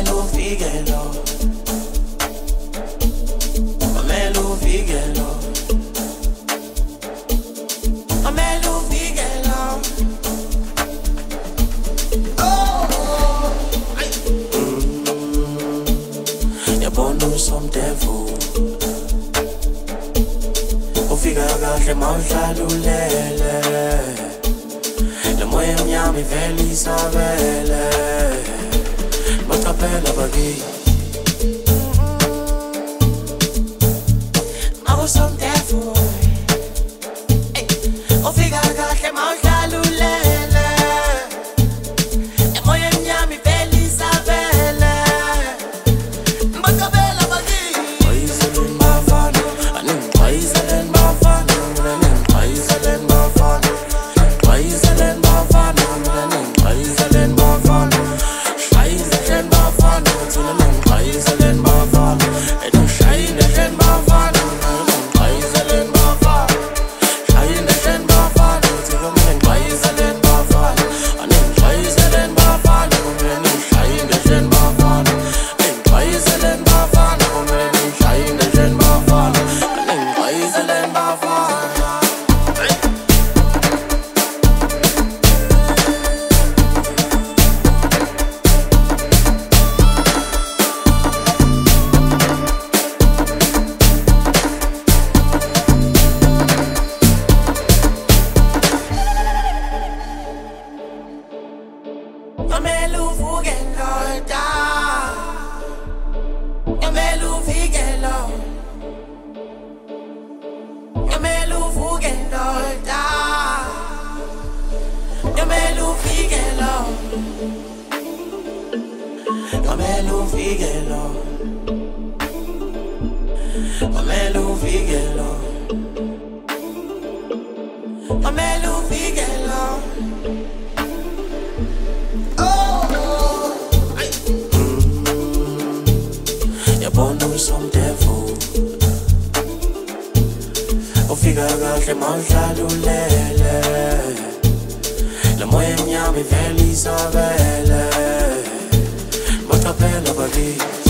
Kwamele ufike lo, kwamele ufike lo, kwamele ufike lo. Yabona usomdevu ufika kahle mawudlalulele, le moya emnyama ivele isabele, bacaphela bakithi mawusomdevu ufika kahle mawudlalulele, le moya emnyama ivele isabele, bacaphela bakithi. Ayizelen bafana, ayizelen bafana, ayizelen bafana, ayizelen bafana, ayizelen bafana, ayizelen bafana, ayizelen bafana, ayizelen bafana, ayizelen bafana, ayizelen bafana, ayizelen bafana, ayizelen bafana, ayizelen bafana, ayizelen bafana, ayizelen bafana, ayizelen bafana. Kwamele uvuke ndoda, kwamele ufike lo, kwamele uvuke ndoda, kwamele ufike lo, kwamele ufike lo, kwamele ufike lo, kwamele ufike lo. Yabona usomdevu ufika kahle mawudlalulele, le moya emnyama ivele isabele, bacaphela bakithi